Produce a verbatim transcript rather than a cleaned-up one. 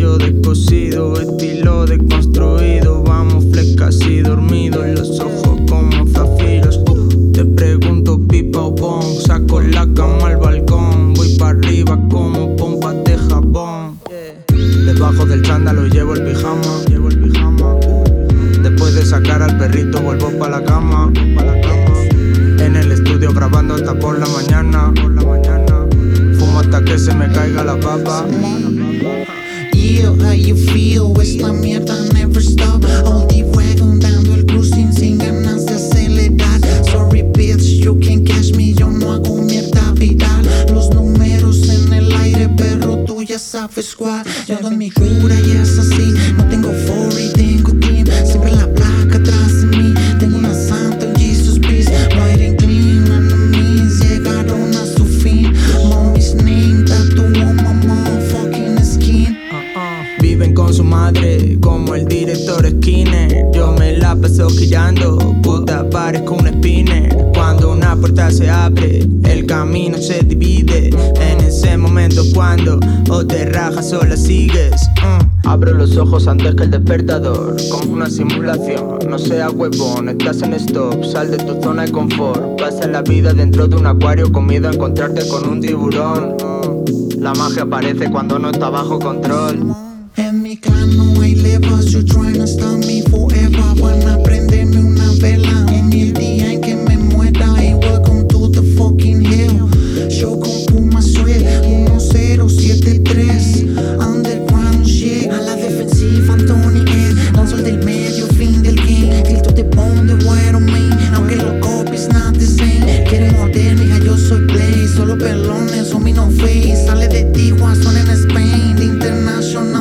vacío, descosido, estilo deconstruido. Vamos flecas y dormidos, los ojos como zafiros. uh, Te pregunto pipa o bon, saco la cama al balcón. Voy para arriba como pompa de jabón. Debajo del chándalo llevo el pijama, llevo el pijama. Después de sacar al perrito vuelvo pa' la cama, pa' la cama. En el estudio grabando hasta por la mañana, por la mañana. Fumo hasta que se me caiga la papa. Yeah, how you feel? Esta mierda never stop. All the wagon dando el cruising sin ganas de acelerar. Sorry bitch, you can't catch me. Yo no hago mierda viral. Los números en el aire, perro, tú ya sabes cuál. Yo ando en mi cura y es así. No tengo forty, tengo team. Siempre la placa atrás de mí. Tengo una santa en Jesus Peace. Riding clean, enemies llegaron a su fin. Mommy's name, tattoo on my motherfucking skin. Viven con su madre como el director Skinner. Yo me la paso girando, puta parezco un spinner. Cuando una puerta se abre, el camino se divide. En ese momento cuando o te rajas o la sigues. mm. Abro los ojos antes que el despertador, como una simulación. No seas huevón, estás en stop, sal de tu zona de confort. Pasa la vida dentro de un acuario con miedo a encontrarte con un tiburón. mm. La magia aparece cuando no está bajo control. En mi clan no hay levas, you trying to stop me forever. Van a prenderme una vela en el día en que me muera. Y welcome to the fucking hell. Show con Puma Suel, uno cero siete tres. Underground shit, a la defensiva Anthony Ed. Danzo el del medio, fin del game. Tilto te pon de bueno me. Aunque lo copies, not the same. Quieren morder, mija, yo soy Blaze. Solo pelones, son mi no face. Sale de Tijuana, son en Spain. International